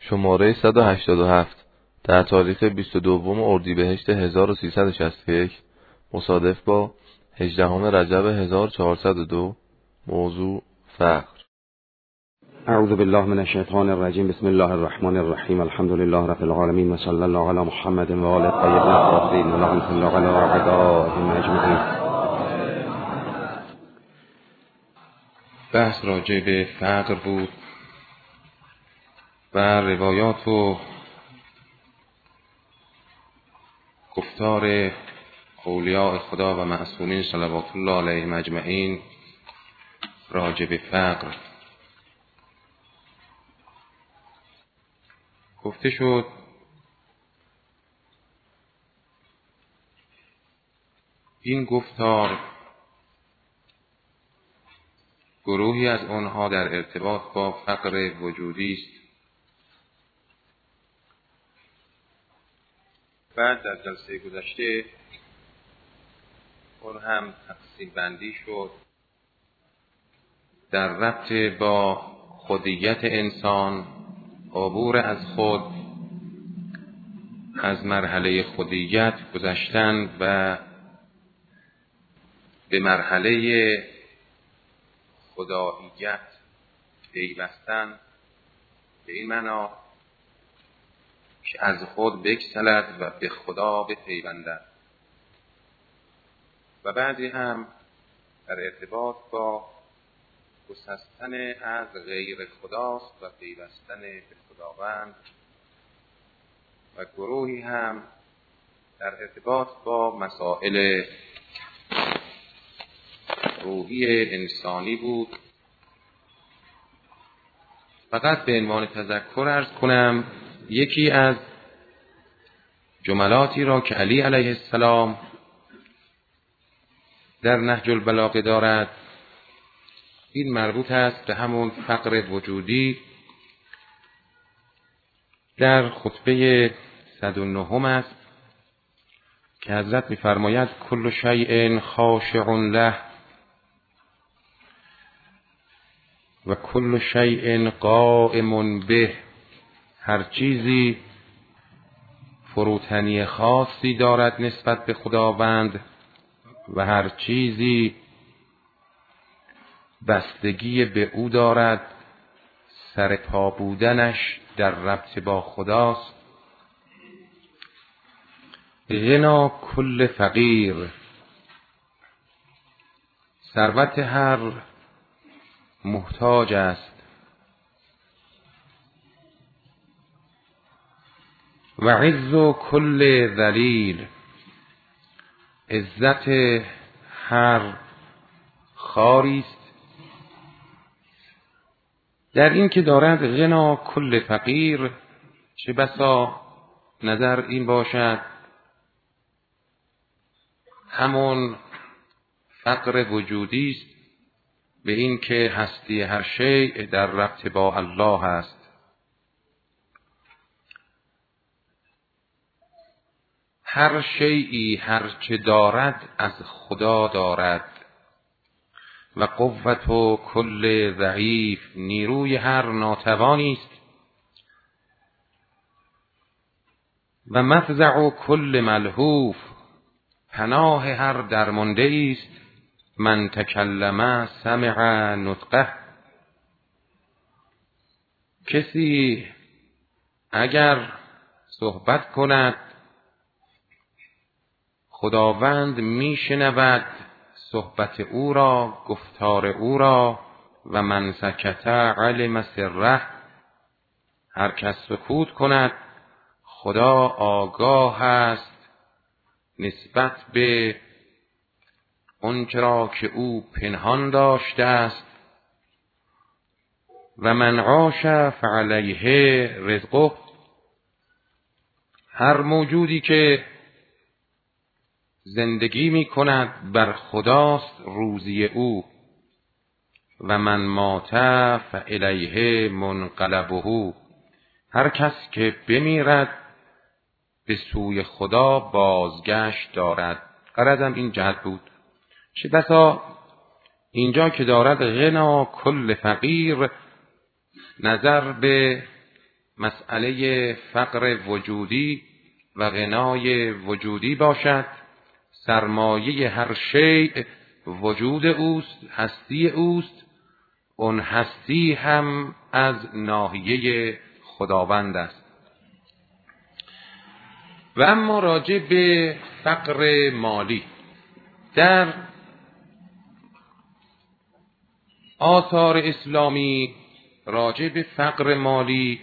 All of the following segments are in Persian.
شماره 187 در تاریخ 22 اردیبهشت 1361 مصادف با 18 رجب 1402. موضوع فقر. اعوذ بالله من الشیطان الرجیم. بسم الله الرحمن الرحیم. الحمد لله رب العالمین و صلی الله علی محمد و آل الطیبین الطاهرین و لعنة الله علی اعدائهم اجمعین. بحث راجع به فقر بود و روایات و گفتار اولیاء خدا و معصومین صلوات الله علیهم اجمعین راجع به فقر گفته شد. این گفتار گروهی از آنها در ارتباط با فقر وجودی است. بعد در جلسه گذشته اون هم تقسیم بندی شد در ربط با خودیت انسان، عبور از خود، از مرحله خودیت گذشتن و به مرحله خداییت پیوستن، به این معنا که از خود بگسلد و به خدا بپیوندد. و بعدی هم در ارتباط با گسستن از غیر خداست و پیوستن به خداوند. و گروهی هم در ارتباط با مسائل روحی انسانی بود. فقط به عنوان تذکر عرض کنم یکی از جملاتی را که علی علیه السلام در نهج البلاغه دارد، این مربوط است به همون فقر وجودی. در خطبه 109 است که حضرت می‌فرماید کل شیء خاشع له و کل شیء قائم به. هر چیزی فروتنی خاصی دارد نسبت به خداوند و هر چیزی بستگی به او دارد. سر پا بودنش در ربط با خداست. غنا کل فقیر. ثروت هر محتاج است. و عز کل ذلیل. عزت هر خواری است. در این که دارد غنا کل فقیر، چه بسا نظر این باشد همون فقر وجودی است به این که هستی هر شیء در ربط با الله است. هر شیئی هر چه دارد از خدا دارد. و قوت و کل ضعیف. نیروی هر ناتوانی است. و مفزع کل ملهوف. پناه هر درمانده است. من تکلم سمع نطقه. کسی اگر صحبت کند خداوند میشنود صحبت او را، گفتار او را. و من سکت علم سره. هر کس سکوت کند خدا آگاه است نسبت به آنچه را که او پنهان داشته است. و من عاش فعلیه رزقه. هر موجودی که زندگی می کند بر خداست روزی او. و من مات فالیه منقلبه. هر کس که بمیرد به سوی خدا بازگشت دارد. غرضم این جهت بود. چه بسا اینجا که دارد غنا کل فقیر، نظر به مسئله فقر وجودی و غنای وجودی باشد. سرمایه هر شیء وجود اوست، هستی اوست. اون هستی هم از ناحیه خداوند است. و اما راجع به فقر مالی، در آثار اسلامی راجع به فقر مالی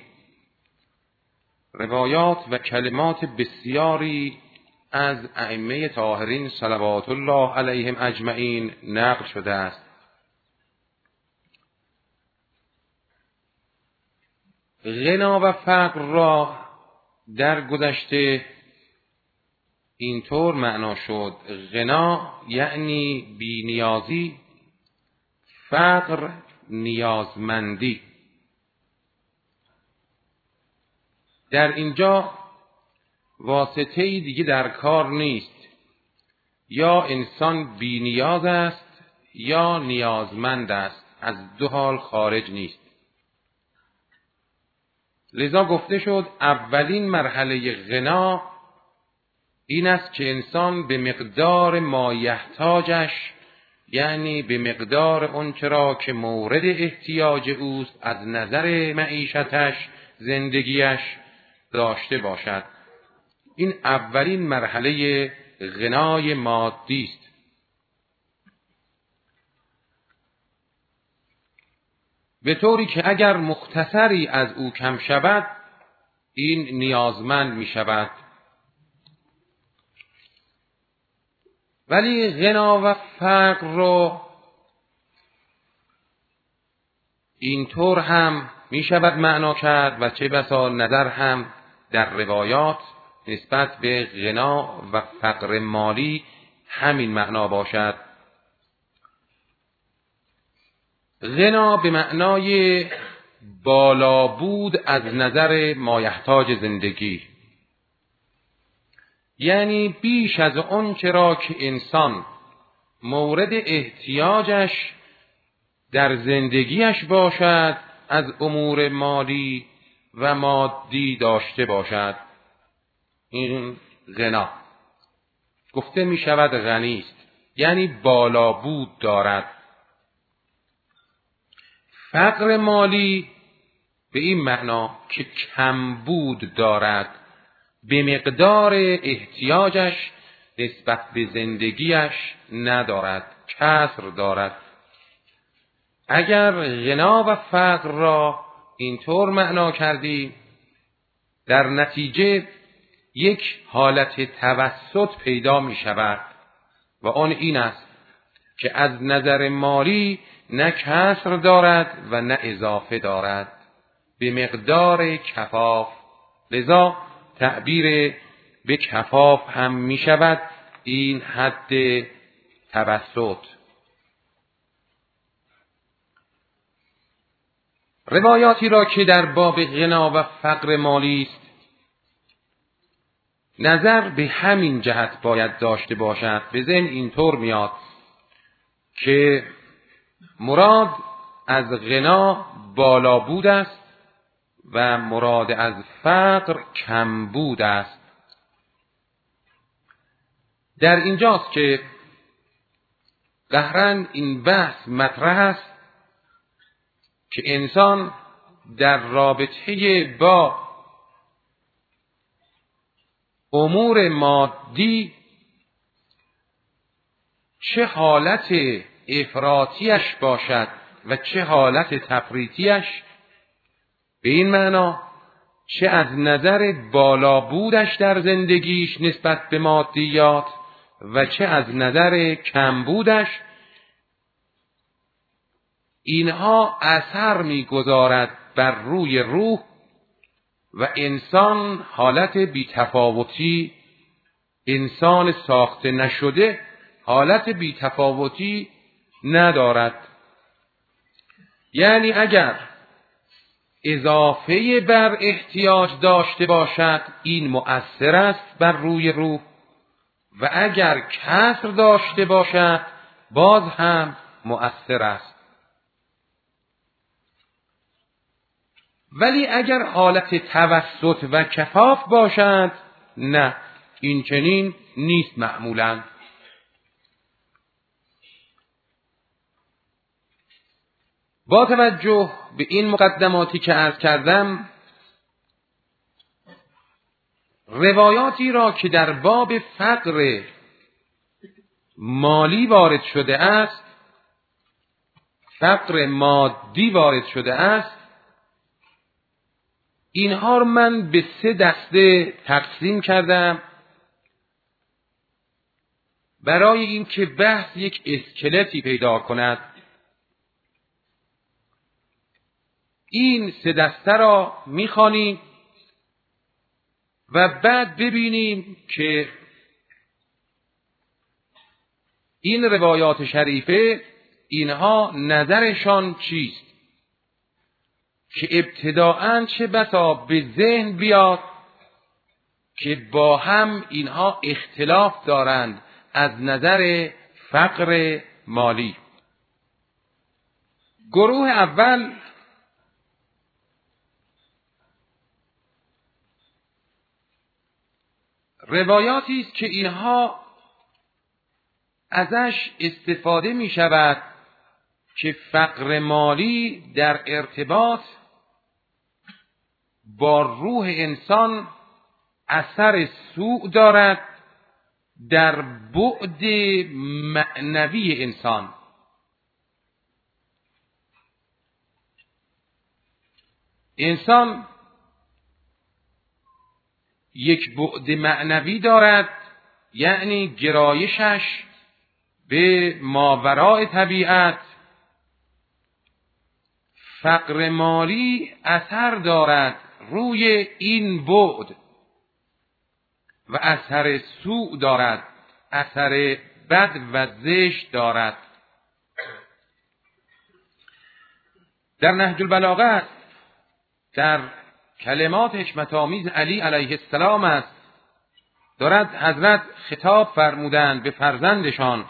روایات و کلمات بسیاری از ائمه طاهرین صلوات الله علیهم اجمعین نقل شده است. غنا و فقر را در گذشته اینطور معنا شد: غنا یعنی بی‌نیازی، فقر نیازمندی. در اینجا واسطه‌ای دیگه در کار نیست، یا انسان بی‌نیاز است یا نیازمند است، از دو حال خارج نیست. لذا گفته شد اولین مرحله غنا این است که انسان به مقدار ما یحتاجش، یعنی به مقدار اون چرا که مورد احتیاج اوست از نظر معیشتش، زندگیش داشته باشد. این اولین مرحله غنای مادی است. به طوری که اگر مختصری از او کم شود این نیازمند می شود. ولی غنا و فقر رو اینطور هم می شود معنا کرد و چه بسا نظر هم در روایات نسبت به غنا و فقر مالی همین معنا باشد. غنا به معنای بالا بود از نظر مایحتاج زندگی، یعنی بیش از اون چرا که انسان مورد احتیاجش در زندگیش باشد از امور مالی و مادی داشته باشد. این غنا گفته می شود غنی است، یعنی بالا بود دارد. فقر مالی به این معنا که کم بود دارد، به مقدار احتیاجش نسبت به زندگیش ندارد، کسر دارد. اگر غنا و فقر را اینطور معنا کردیم، در نتیجه یک حالت توسط پیدا می شود و آن این است که از نظر مالی نه کسر دارد و نه اضافه دارد، به مقدار کفاف. لذا تعبیر به کفاف هم می شود این حد توسط. روایاتی را که در باب غنا و فقر مالی است نظر به همین جهت باید داشته باشد. به ذهن اینطور میاد که مراد از غنا بالا بود است و مراد از فقر کم بود است. در اینجاست که قهرن این بحث مطرح است که انسان در رابطه با امور مادی چه حالت افراطیش باشد و چه حالت تفریطیش، به این معنا چه از نظر بالا بودش در زندگیش نسبت به مادیات و چه از نظر کم بودش، اینها اثر می‌گذارد بر روی روح و انسان حالت بی‌تفاوتی، انسان ساخته نشده حالت بی‌تفاوتی ندارد. یعنی اگر اضافه بر احتیاج داشته باشد این مؤثر است بر روی روح و اگر کسر داشته باشد باز هم مؤثر است. ولی اگر حالت توسط و کفاف باشد نه، این چنین نیست معمولاً. با توجه به این مقدماتی که عرض کردم، روایاتی را که در باب فقر مالی وارد شده است، فقر مادی وارد شده است، اینها رو من به 3 دسته تقسیم کردم برای اینکه بحث یک اسکلتی پیدا کند. این 3 دسته را می‌خوانیم و بعد ببینیم که این روایات شریفه اینها نظرشان چیست، که ابتداءً چه بسا به ذهن بیاد که با هم اینها اختلاف دارند از نظر فقر مالی. گروه اول روایاتی است که اینها ازش استفاده می شود که فقر مالی در ارتباط با روح انسان اثر سوء دارد در بعد معنوی انسان. انسان یک بعد معنوی دارد، یعنی گرایشش به ماوراء طبیعت. فقر مالی اثر دارد روی این بعد و اثر سوء دارد، اثر بد و زشت دارد. در نهج البلاغه در کلمات حکمت آمیز علی علیه السلام است، دارد حضرت خطاب فرمودند به فرزندشان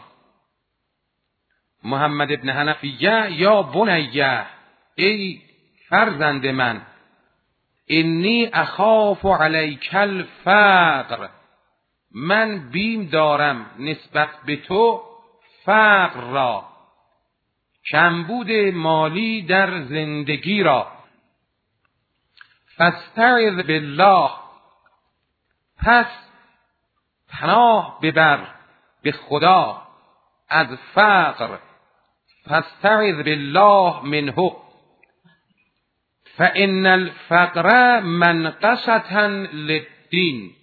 محمد ابن حنفیه: یا بنیه، ای فرزند من، انی اخاف علیک الفقر، من بیم دارم نسبت به تو فقر را، کمبود مالی در زندگی را. فاستعذ بالله، پس پناه ببر به خدا از فقر. فاستعذ بالله منه فان الفقر منقصة للدین.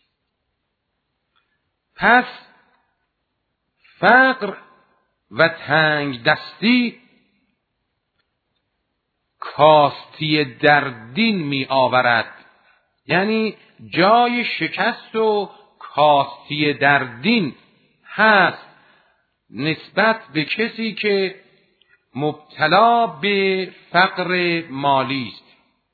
پس فقر و تنگ دستی کاستی در دین می آورد، یعنی جای شکست و کاستی در دین هست نسبت به کسی که مبتلا به فقر مالی است.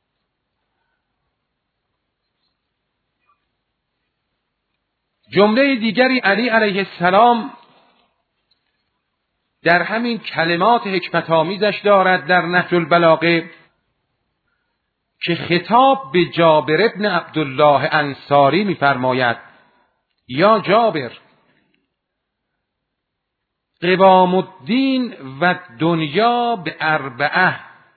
جمله دیگری علی علیه السلام در همین کلمات حکمت آمیزش دارد در نهج البلاغه که خطاب به جابر ابن عبدالله انصاری می‌فرماید: یا جابر، قوام الدین و دنیا به 4،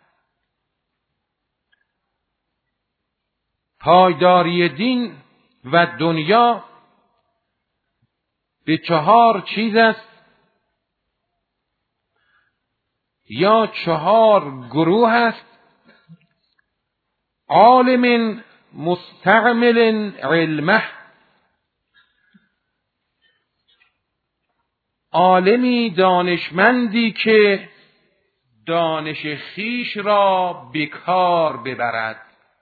پایداری دین و دنیا به 4 چیز است، یا 4 گروه است: عالم مستعمل علمه، عالمی دانشمندی که دانش خیش را به کار ببرد،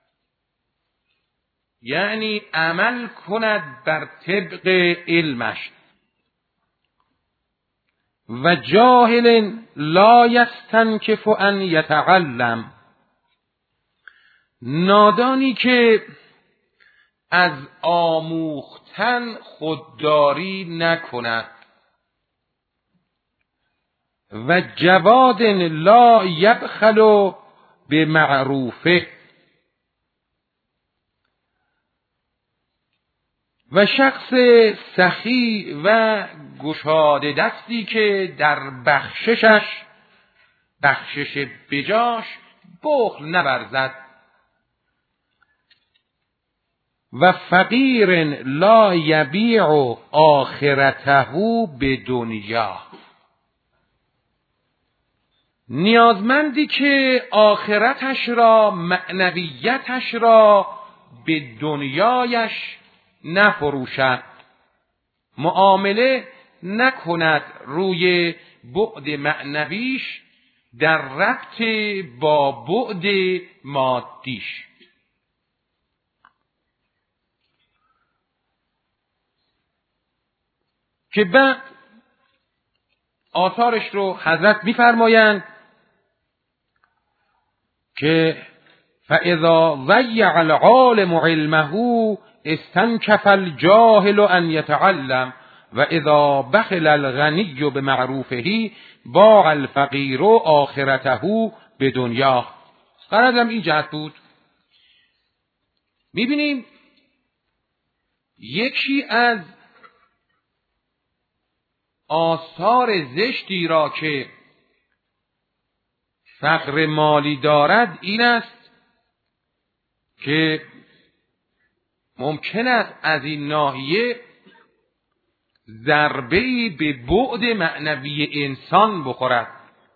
یعنی عمل کند بر طبق علمش. و جاهل لا یستنکف ان یتعلم، نادانی که از آموختن خودداری نکند. و جواد لا یبخل به معروفه، و شخص سخی و گشاده دستی که در بخشش بجاش بخل نورزد. و فقیر لا یبیع آخرته به دنیا، نیازمندی که آخرتش را، معنویتش را به دنیایش نفروشد، معامله نکند روی بعد معنویش در ربط با بعد مادیش. که بعد آثارش رو حضرت می‌فرمایند که فَإِذَا ضَيَّعَ الْعَالِمُ عِلْمَهُ اسْتَنْكَفَ الْجَاهِلُ أَنْ يَتَعَلَّمَ وَإِذَا بَخِلَ الْغَنِيُّ بِمَعْرُوفِهِ بَاعَ الْفَقِيرُ آخِرَتَهُ بِدُنْیاه. غرضم این جهت بود. می‌بینیم یکی از آثار زشتی را که فقر مالی دارد این است که ممکن است از این ناحیه ضربه‌ای به بعد معنوی انسان بخورد.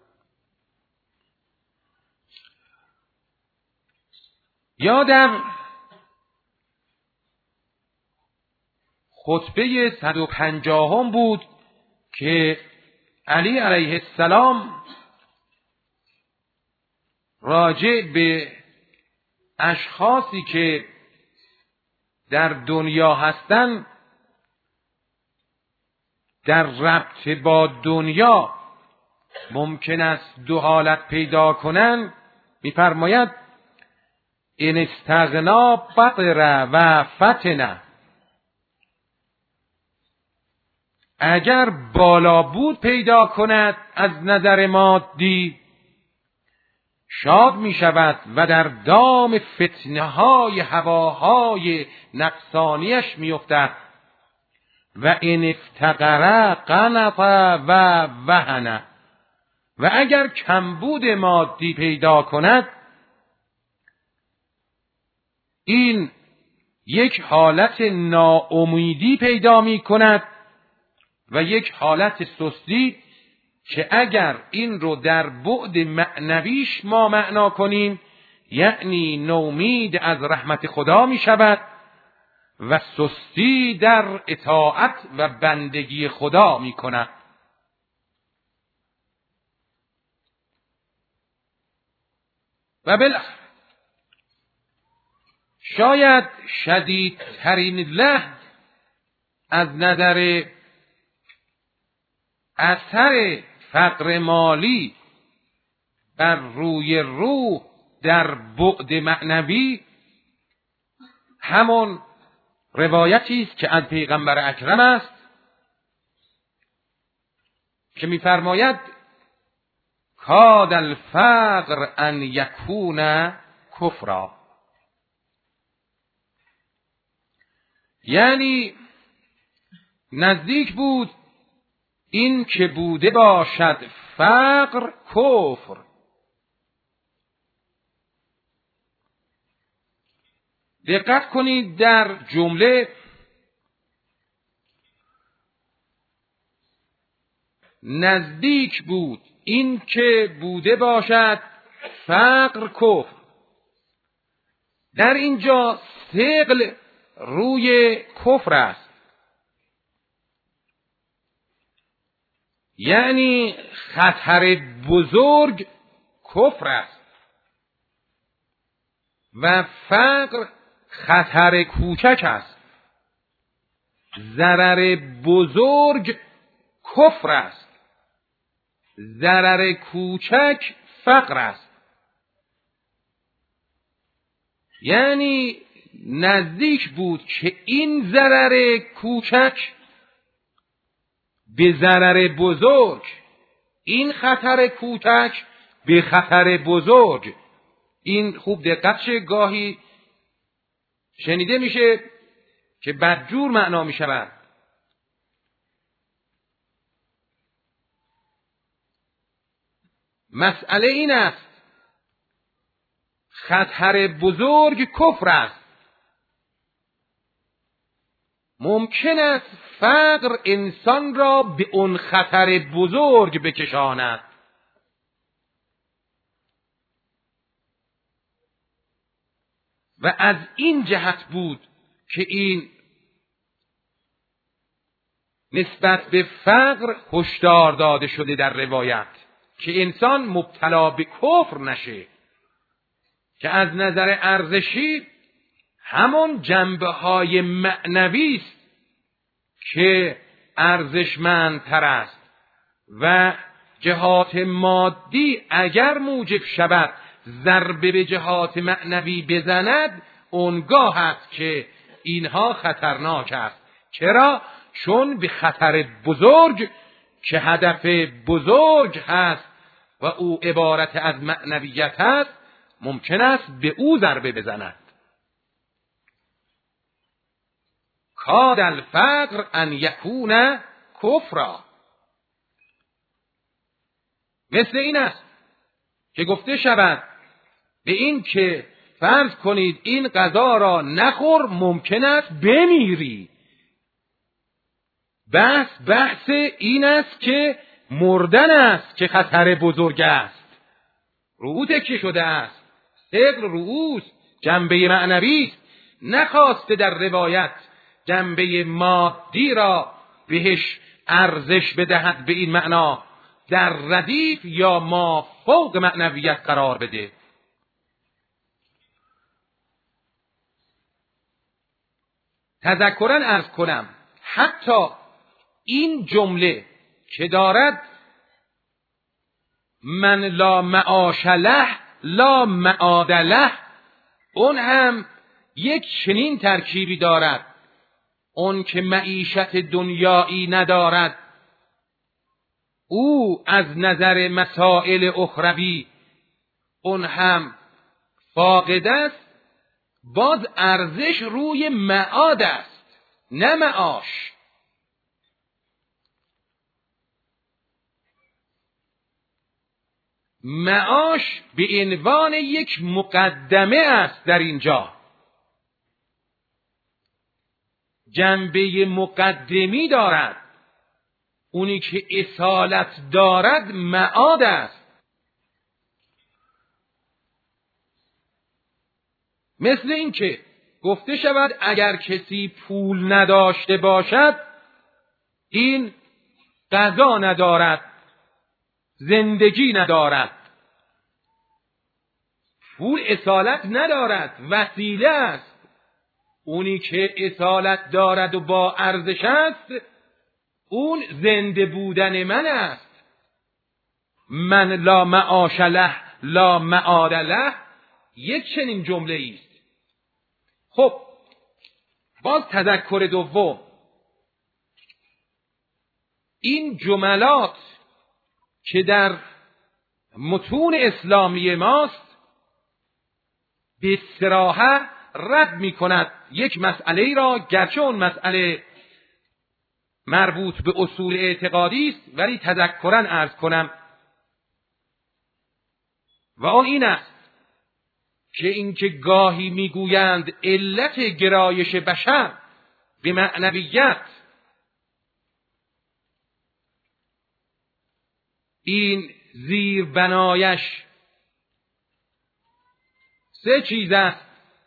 یا در خطبه 150 بود که علی علیه السلام راجع به اشخاصی که در دنیا هستند در ربط با دنیا ممکن است دو حالت پیدا کنند، می‌فرماید ان استغنا بطر و فتنه، اگر بالا بود پیدا کند از نظر مادی شاد می شود و در دام فتنه های هواهای نفسانیش می افتد. و ان افتقر قنط و وهن، و اگر کمبود مادی پیدا کند این یک حالت ناامیدی پیدا می کند و یک حالت سستی که اگر این رو در بعد معنویش ما معنا کنیم یعنی نومید از رحمت خدا می شود و سستی در اطاعت و بندگی خدا می کند. و بالاخره شاید شدیدترین لحن از نظر اثر فقر مالی بر روی روح در بعد معنوی همون روایتی است که از پیغمبر اکرم است که می‌فرماید کاد الفقر ان یکون کفرا، یعنی نزدیک بود این که بوده باشد فقر کفر. دقت کنید در جمله نزدیک بود این که بوده باشد فقر کفر، در اینجا ثقل روی کفر است، یعنی خطر بزرگ کفر است و فقر خطر کوچک است. ضرر بزرگ کفر است، ضرر کوچک فقر است. یعنی نزدیک بود که این ضرر کوچک به ضرر بزرگ، این خطر کوچک به خطر بزرگ. این خوب دقت شه، گاهی شنیده میشه که بدجور معنا می شود. مسئله این است خطر بزرگ کفر است. ممکن است فقر انسان را به اون خطر بزرگ بکشاند. و از این جهت بود که این نسبت به فقر هشدار داده شده در روایت که انسان مبتلا به کفر نشه، که از نظر ارزشی همون جنبه‌های معنوی است که ارزشمندتر است و جهات مادی اگر موجب شود ضربه به جهات معنوی بزند، اونگاه است که اینها خطرناک است. چرا؟ چون به خطر بزرگ که هدف بزرگ هست و او عبارت از معنویت هست ممکن است به او ضربه بزند. کاد الفقر ان یکون کفرا. مثل این است که گفته شود به این که فرض کنید این غذا را نخور ممکن است بمیری. بحث این است که مردن است که خطر بزرگ است. رؤو تکیه شده است. ثقل رؤوس جنبه معنوی است. نخواسته در روایت جنبه مادی را بهش ارزش بدهد به این معنا در ردیف یا ما فوق معنویت قرار بده. تذکراً عرض کنم حتی این جمله که دارد من لا معاش له لا معاد له، اون هم یک چنین ترکیبی دارد. اون که معیشت دنیایی ندارد او از نظر مسائل اخروی اون هم فاقد است. باز ارزش روی معاد است نه معاش. معاش به عنوان یک مقدمه است در اینجا، جنبه مقدمی دارد. اونی که اصالت دارد معاد است. مثل این که گفته شود اگر کسی پول نداشته باشد این غذا ندارد، زندگی ندارد. پول اصالت ندارد، وسیله است. اونی که اصالت دارد و با ارزش است اون زنده بودن من است. من لا معاش له لا معاد له یک چنین جمله است. خب باز تذکر دوم، این جملات که در متون اسلامی ماست به صراحت رد می کند یک مسئله را، گرچه اون مسئله مربوط به اصول اعتقادی است ولی تذکراً عرض کنم و آن این است که اینکه گاهی میگویند علت گرایش بشر به معنویت این زیر بنایش سه چیز است: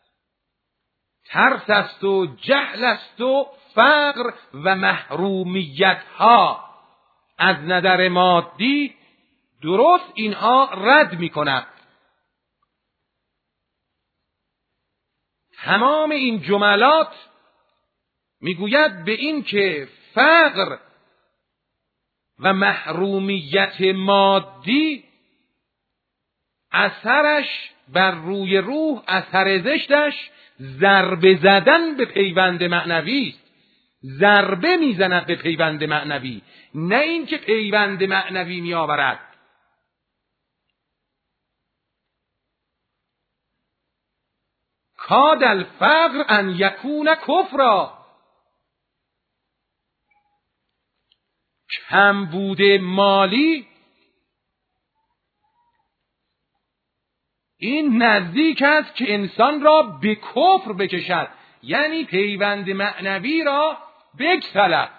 ترس است و جهل است و فقر و محرومیت ها. از نظر مادی درست اینها رد می کند. تمام این جملات میگوید به این که فقر و محرومیت مادی اثرش بر روی روح، اثر زشتش ضربه زدن به پیوند معنوی است. ضربه میزند به پیوند معنوی، نه این که پیوند معنوی می آورد. کاد الفقر ان یکون کفرا. کمبود مالی این نزدیک است که انسان را به کفر بکشد، یعنی پیوند معنوی را بگسلد.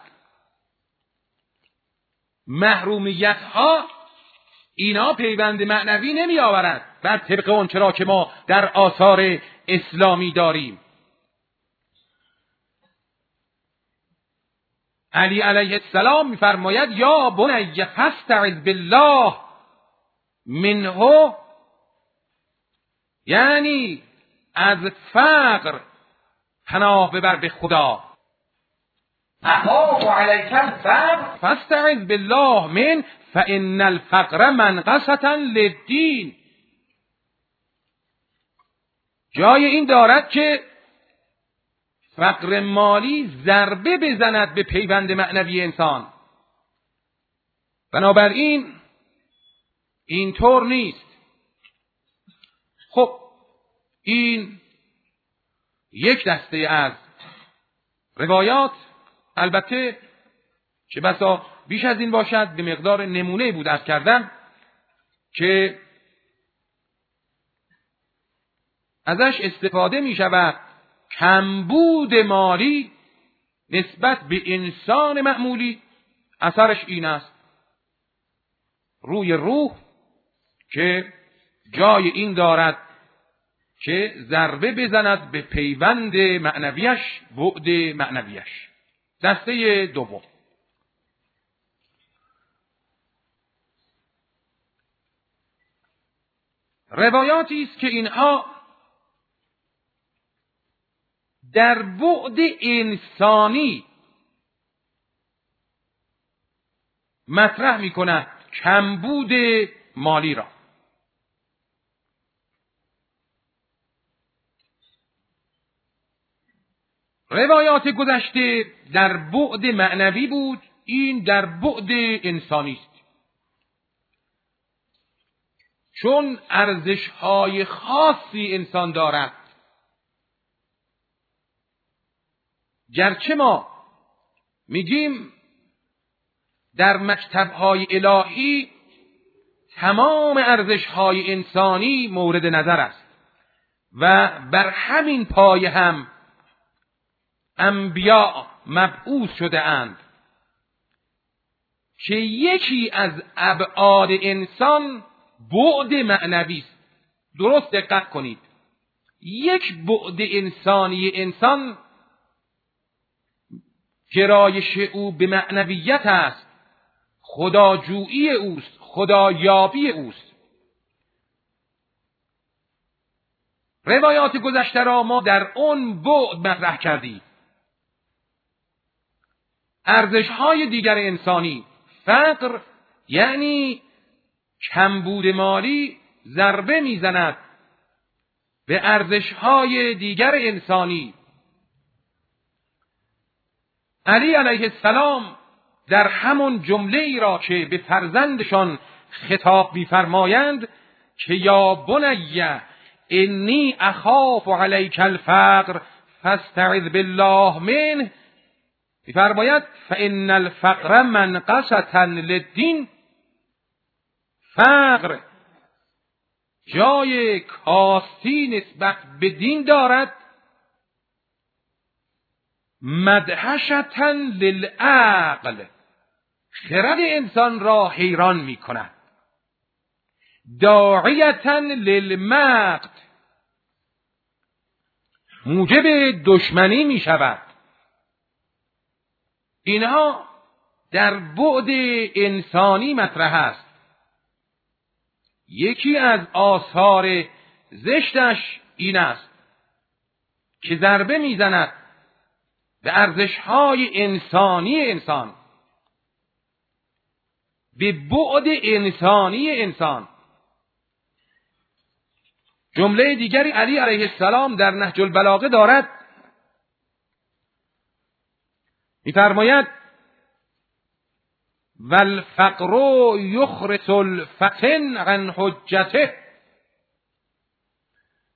محرومیت ها اینا پیوند معنوی نمی آورند بر طبق اون چرا که ما در آثار اسلامی داریم. علی علیه السلام می‌فرماید یا بنی فاستعذ بالله منه، یعنی از فقر پناه ببر به خدا. اخاف علیک الفقر فاستعذ بالله من فان الفقر منقصة للدین. جای این دارد که فقر مالی ضربه بزند به پیوند معنوی انسان. بنابراین اینطور نیست. خب این یک دسته از روایات، البته چه بسا بیش از این باشد، به مقدار نمونه بود عرض کردم که ازش استفاده می شود. کمبود مالی نسبت به انسان معمولی اثرش این است: روی روح که جای این دارد که ضربه بزند به پیوند معنویش، بعد معنویش. دسته دوم، روایاتی است که اینها در بعد انسانی مطرح می کند کمبود مالی را. روایات گذشته در بعد معنوی بود، این در بعد انسانی است. چون ارزش‌های خاصی انسان دارد، گرچه ما میگیم در مکتب‌های الهی تمام ارزش‌های انسانی مورد نظر است و بر همین پایه هم انبیاء مبعوث شده اند که یکی از ابعاد انسان بعد معنوی است. درست دقت کنید، یک بعد انسانی انسان گرایش او به معنویت است، خداجویی اوست، خدایابی اوست. روایات گذشته را ما در اون بعد مطرح کردیم. ارزش‌های دیگر انسانی، فقر یعنی کمبود مالی، ضربه میزند به ارزش‌های دیگر انسانی. علی علیه السلام در همون جمله ای را که به فرزندشان خطاب می‌فرمایند که یا بنی انی اخاف علیک الفقر فاستعذ بالله منه، می‌فرماید فان الفقر منقصة للدین. فقر جای کاستی نسبت به دین دارد، مدهشة للعقل، خرد انسان را حیران می کند، داعیة للمقت، موجب دشمنی می شود. اینها در بعد انسانی مطرح است. یکی از آثار زشتش این است که ضربه میزند به ارزش‌های انسانی انسان، به بعد انسانی انسان. جمله دیگری علی علیه السلام در نهج البلاغه دارد، می‌فرماید والفقر یخرس الفتن عن حجته.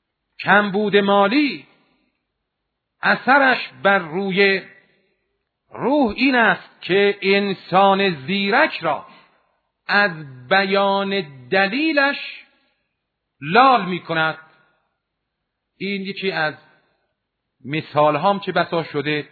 کمبود مالی اثرش بر روی روح این است که انسان زیرک را از بیان دلیلش لال می کند. این یکی از مثال هام که بسا شده،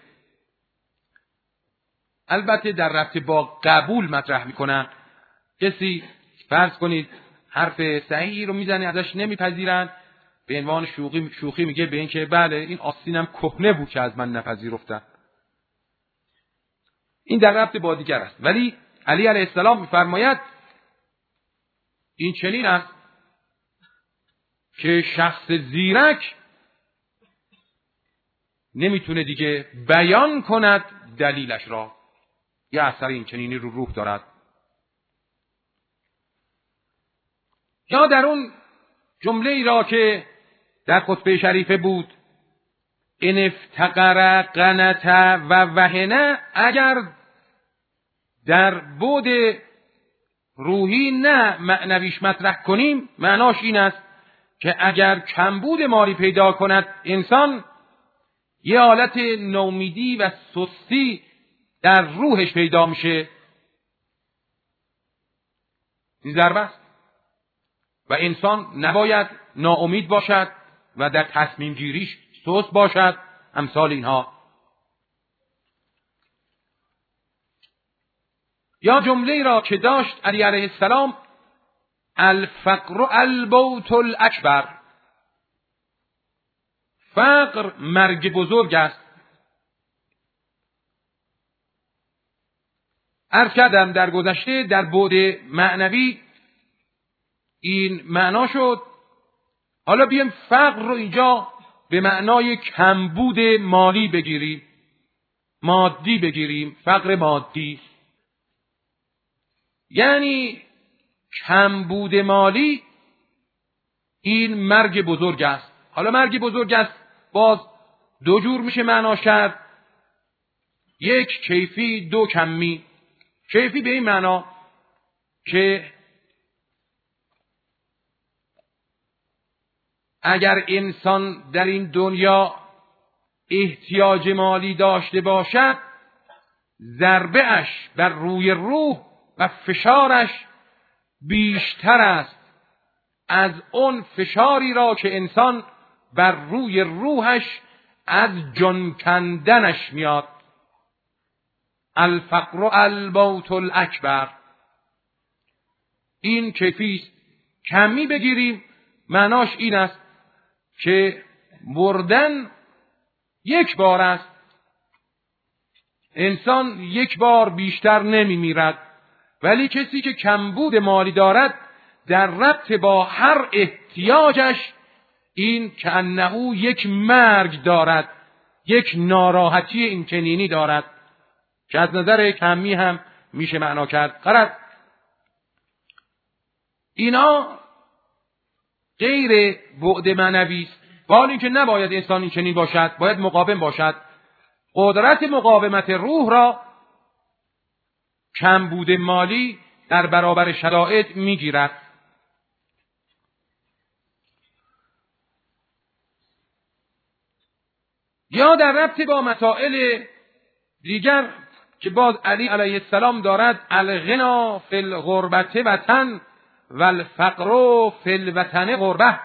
البته در رابطه با قبول مطرح می کنن. کسی فرض کنید حرف صحیحی رو میزنه ازش نمیپذیرن، به عنوان شوخی میگه به این که بله این آستینم کهنه بود که از من نپذیرفتن. این در رابطه با دیگر است. ولی علی علیه السلام میفرماید این چنین است که شخص زیرک نمیتونه دیگه بیان کند دلیلش را. یه اثر این چنینی رو روح دارد. یا در اون جمله ای را که در خطبه شریفه بود، ان افتقر قنت و وهنه، اگر در بعد روحی نه معنویش مطرح کنیم، معناش این است که اگر کمبود مالی پیدا کند انسان، یه حالت نومیدی و سستی در روحش پیدا میشه. این ضربه است و انسان نباید ناامید باشد و در تصمیم گیریش سست باشد. امثال اینها. یا جمله را که داشت علی علیه السلام، الفقر البوت الاکبر، فقر مرگ بزرگ است. عرض کردم در گذشته در بعد معنوی این معنا شد. حالا بیایم فقر رو اینجا به معنای کمبود مالی بگیریم، مادی بگیریم، فقر مادی. یعنی کمبود مالی این مرگ بزرگ است. حالا مرگ بزرگ است باز دو جور میشه معنا کرد، یک کیفی، دو کمی. کیفی به این معنا که اگر انسان در این دنیا احتیاج مالی داشته باشد، ضربه اش بر روی روح و فشارش بیشتر است از اون فشاری را که انسان بر روی روحش از جان کندنش میاد. الفقر البوت الاکبر، این کیفی. کمی بگیریم معناش این است که مردن یک بار است. انسان یک بار بیشتر نمی میرد. ولی کسی که کمبود مالی دارد در ربط با هر احتیاجش، این کأنه یک مرگ دارد، یک ناراحتی این چنینی دارد که از نظر کمی هم میشه معنا کرد. غرض اینا غیر بعد معنوی است. حال این که نباید انسان این چنین باشد، باید مقاوم باشد. قدرت مقاومت روح را کمبود مالی در برابر شرایط میگیرد. یا در ربط با مسائل دیگر که باز علی علیه السلام دارد، الغنا فی الغربت وطن و الفقر فی الوطن غربه.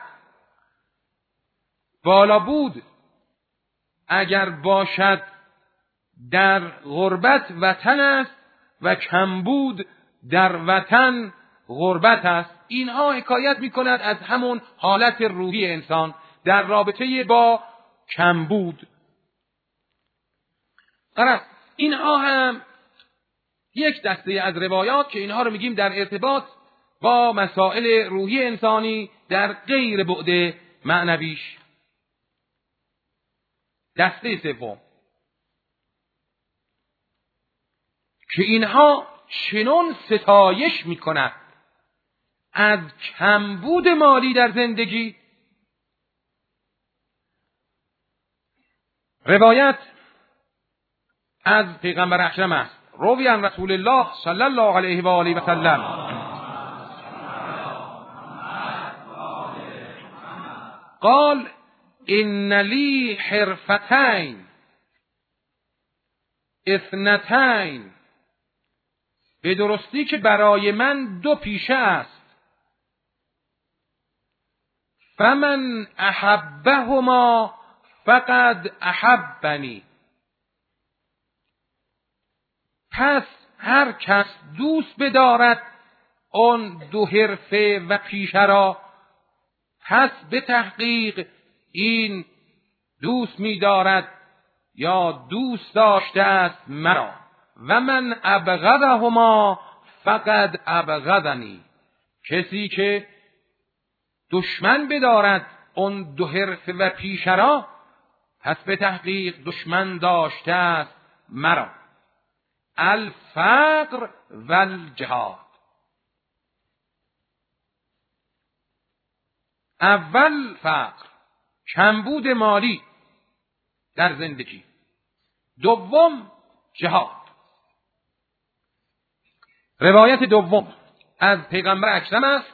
بالا بود اگر باشد در غربت وطن است و کمبود در وطن غربت است. اینها حکایت می‌کند از همون حالت روحی انسان در رابطه با کمبود. اینها هم یک دسته از روایات که اینها رو میگیم در ارتباط با مسائل روحی انسانی در غیر بعد معنویش. دسته سوم که اینها چنون ستایش میکند از کمبود مالی در زندگی. روایت از پیغمبر اکرم است، روی عن رسول الله صلی الله علیه و آله و سلم قال ان لی حرفتین اثنتین، به درستی که برای من دو پیشه است. فمن احبهما فقد احبنی، پس هر کس دوست بدارد آن دو حرفه و پیشه را، پس به تحقیق این دوست می‌دارد یا دوست داشته است مرا. و من ابغضهما فقد ابغضنی، کسی که دشمن بدارد اون دو حرفه و پیشه را، پس به تحقیق دشمن داشته است مرا. الفقر و الجهاد. اول فقر، کمبود مالی در زندگی. دوم جهاد. روایت دوم از پیغمبر اکرم است،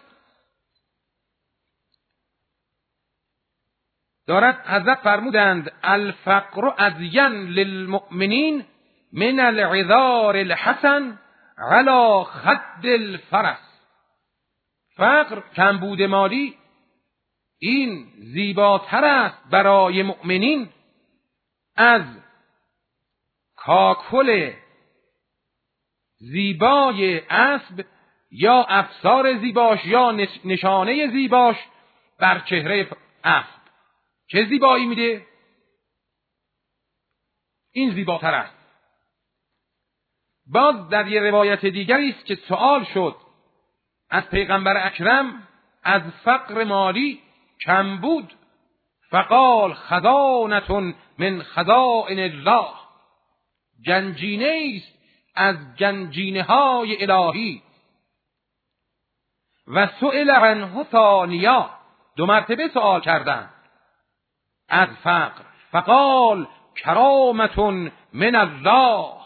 دارد حضرت فرمودند الفقر ازین للمؤمنین من العذار الحسن علی خد الفرس. فقر، کمبود مالی، این زیباتر است برای مؤمنین از کاکل زیبای اسب یا افسار زیباش یا نشانه زیباش بر چهره اسب. چه زیبایی میده؟ این زیباتر است. باز در یه روایت دیگری است که سوال شد از پیغمبر اکرم از فقر مالی، کمبود، فقال خزانة من خزائن الله، گنجینه است از گنجینه های الهی. و سئل عنه ثانیه، دو مرتبه سوال کردند از فقر، فقال کرامة من الله،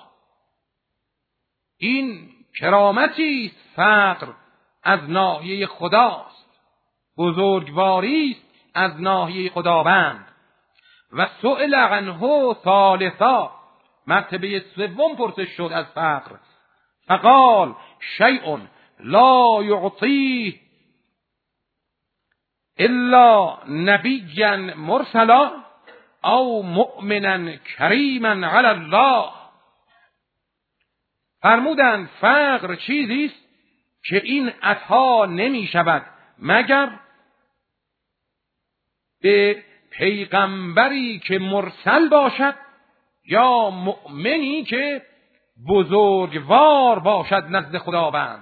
این کرامتی است فقر از ناحیه خداست، بزرگواری است از ناحیه خداوند. و سئل عنه ثالثا، مرتبه سوم پرسش شد از فقر، فقال شیء لا یعطیه الا نبیا مرسلا او مؤمنا کریما علی الله. فرمودند فقر چیزی است که این عطا نمی شود مگر به پیغمبری که مرسل باشد یا مؤمنی که بزرگوار باشد نزد خداوند.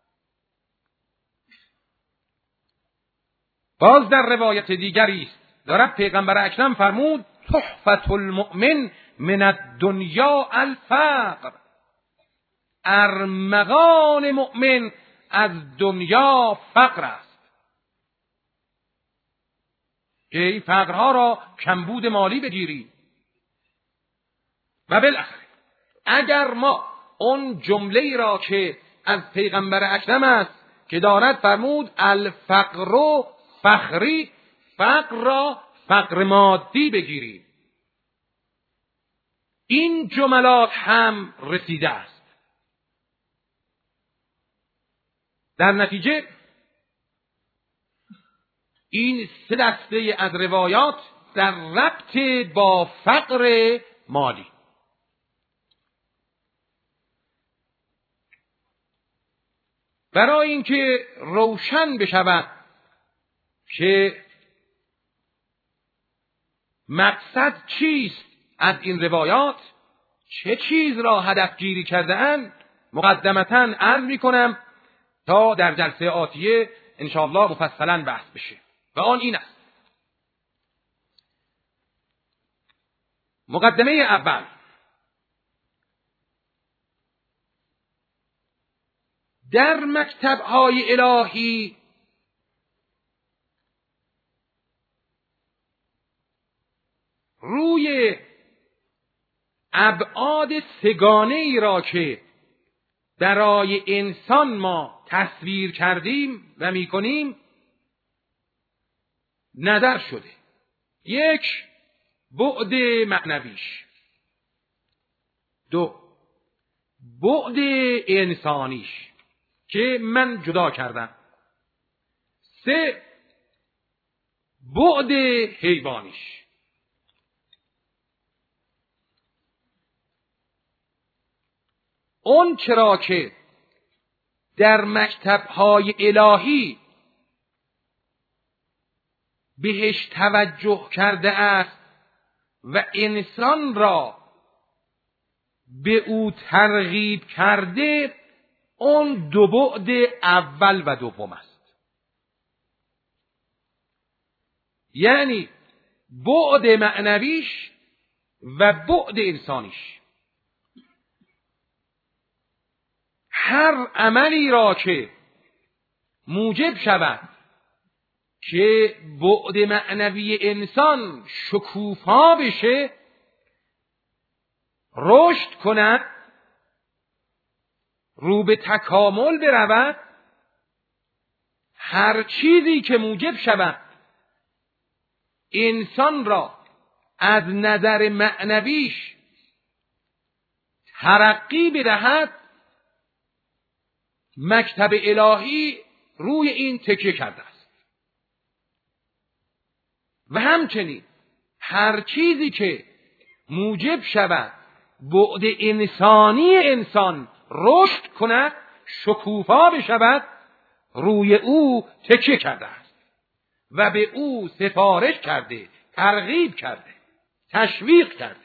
باز در روایت دیگری است دارد پیغمبر اکرم فرمود تحفة المؤمن من الدنیا الفقر، ارمغان مؤمن از دنیا فقر است. که این فقرها را کمبود مالی بگیریم. و بالاخره اگر ما اون جمله را که از پیغمبر اکرم است که دارد فرمود الفقر فخری، فقر را فقر مادی بگیریم، این جملات هم رسیده است. در نتیجه این سه دسته از روایات در ربط با فقر مالی. برای اینکه روشن بشود که مقصد چیست از این روایات، چه چیز را هدف گیری کرده اند، مقدمتاً عرض می‌کنم تا در جلسه آتیه انشاءالله مفصلاً بحث بشه. و آن این است: مقدمه اول، در مکتب‌های الهی روی ابعاد سگانه‌ای را که برای انسان ما تصویر کردیم و می‌کنیم نظر شده. یک، بعد معنویش، 2 بعد انسانیش که من جدا کردم. 3 بعد حیوانیش. اون چرا که در مکتب‌های الهی بهش توجه کرده است و انسان را به او ترغیب کرده، اون 2 بعد اول و دوم است. یعنی بعد معنویش و بعد انسانیش. هر عملی را که موجب شود که بعد معنوی انسان شکوفا بشه، رشد کند، رو به تکامل برود، هر چیزی که موجب شود انسان را از نظر معنویش ترقی بدهد، مکتب الهی روی این تکیه کرده است. و همچنین هر چیزی که موجب شود بعد انسانی انسان رشد کند، شکوفا بشود، روی او تکیه کرده است و به او سفارش کرده، ترغیب کرده، تشویق کرده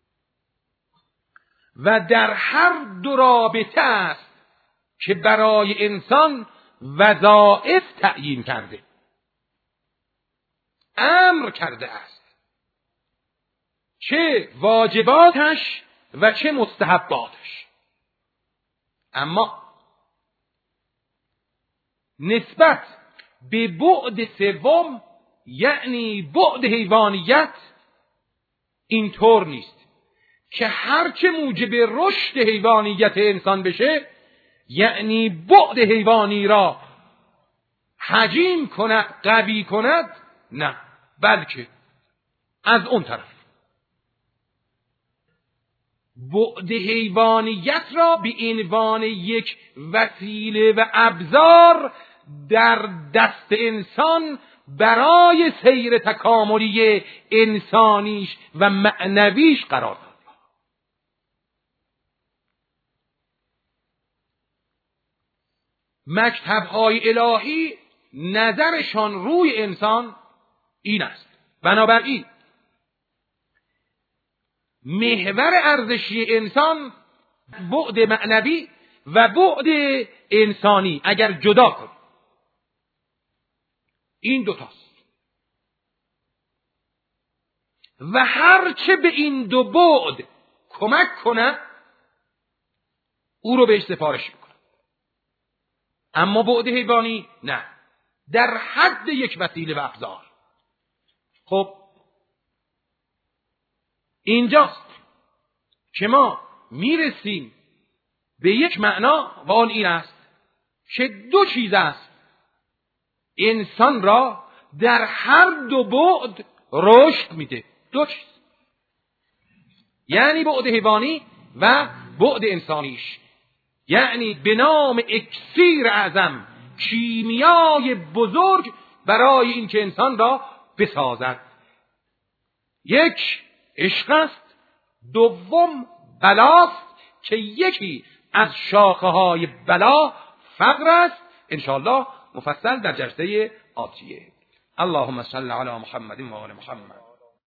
و در هر 2 رابطه است که برای انسان وظایف تعیین کرده، امر کرده است، چه واجباتش و چه مستحباتش. اما نسبت به بعد سوم، یعنی بعد حیوانیت، اینطور نیست که هرچه موجب رشد حیوانیت انسان بشه، یعنی بعد حیوانی را حجیم کند، قوی کند. نه، بلکه از اون طرف بعد حیوانیت را به عنوان یک وسیله و ابزار در دست انسان برای سیر تکاملی انسانیش و معنویش قرار داد. مکتب‌های الهی نظرشان روی انسان این است. بنابراین محور ارزشی انسان بعد معنوی و بعد انسانی اگر جدا کنیم، این 2 تاست و هر چه به این 2 بعد کمک کنه او رو بهش سفارش میکنه. اما بعد حیوانی نه، در حد یک وسیله و ابزار. خب اینجاست که ما میرسیم به یک معنا و آن این است که 2 چیز است انسان را در هر 2 بعد رشد میده. 2 چیز، یعنی بعد حیوانی و بعد انسانیش، یعنی به نام اکسیر اعظم، کیمیای بزرگ برای اینکه انسان را بسازد. 1 عشق است، 2 بلاست که یکی از شاخه های بلا فقر است. انشاءالله مفصل در جلسه آتیه. اللهم صل علی محمد و آل محمد.